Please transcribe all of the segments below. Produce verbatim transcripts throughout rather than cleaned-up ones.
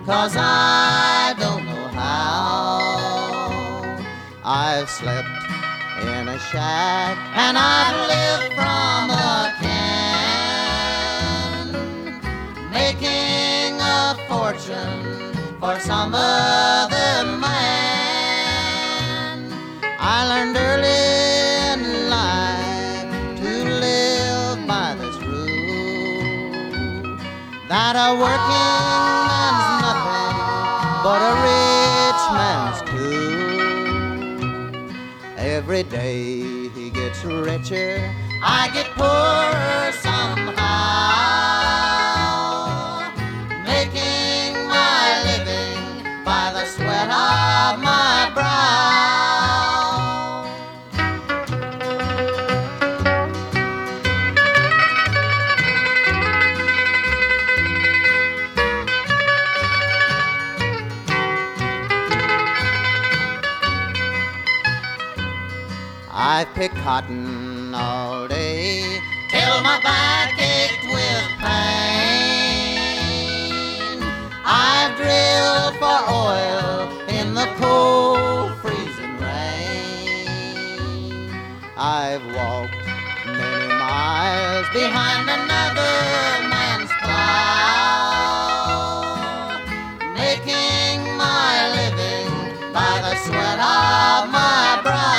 'cause I don't know how. I've slept in a shack and I've lived from a can, making a fortune for some other man. I learned early in life to live by this rule, that a working man's nothing but a rich man's tool. Every day he gets richer, I get poorer somehow, making my living by the sweat of my brow. I pick cotton all day till my back ached with pain. I've drilled for oil in the cold freezing rain. I've walked many miles behind another man's plow, making my living by the sweat of my brow.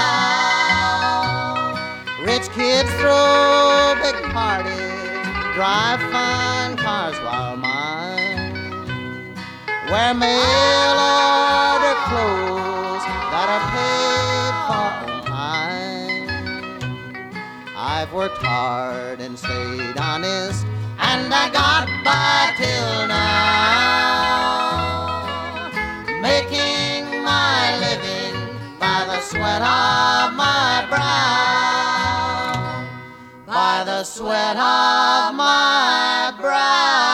Rich kids throw big parties, drive fine cars while mine wear mail-order clothes that are paid for on time. I've worked hard and stayed honest, and I got by till now, making my living by the sweat of my brow. By the sweat of my brow.